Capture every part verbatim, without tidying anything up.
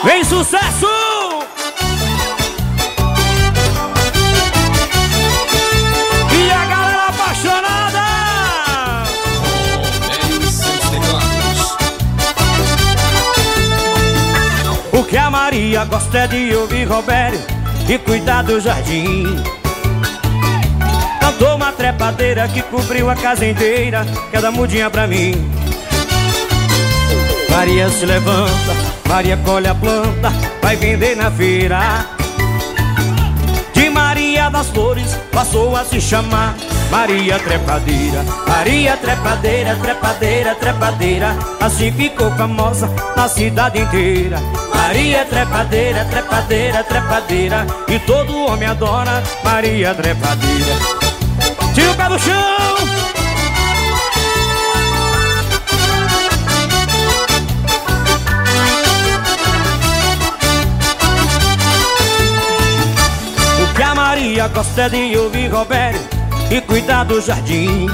Vem sucesso! E a galera apaixonada! O que a Maria gosta é de ouvir Roberto e cuidar do jardim. Cantou uma trepadeira que cobriu a casa inteira, cada mudinha pra mim. Maria se levanta, Maria colhe a planta, vai vender na feira. De Maria das Flores passou a se chamar Maria Trepadeira. Maria Trepadeira, trepadeira, trepadeira, assim ficou famosa na cidade inteira. Maria Trepadeira, trepadeira, trepadeira, e todo homem adora Maria Trepadeira. Tira o pé do chão! O que a Maria gosta é de ouvir Roberto e cuidar do jardim.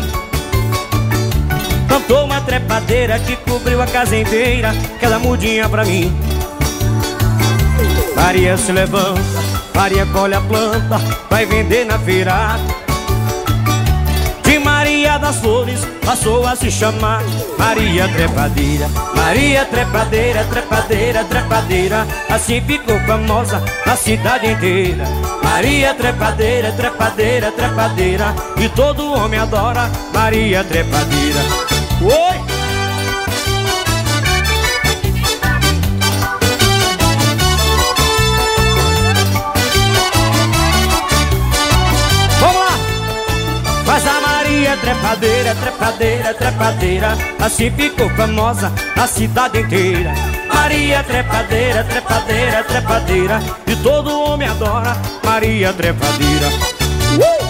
Cantou uma trepadeira que cobriu a casa inteira, cada mudinha pra mim. Maria se levanta, Maria colhe a planta, vai vender na feira. De Maria das Flores passou a se chamar Maria Trepadeira. Maria Trepadeira, trepadeira, trepadeira, assim ficou famosa na cidade inteira. Maria Trepadeira, trepadeira, trepadeira, e todo homem adora Maria Trepadeira. Oi! Mas a Maria Trepadeira, trepadeira, trepadeira, assim ficou famosa na cidade inteira. Maria Trepadeira, trepadeira, trepadeira, e todo homem adora Maria Trepadeira. Uh!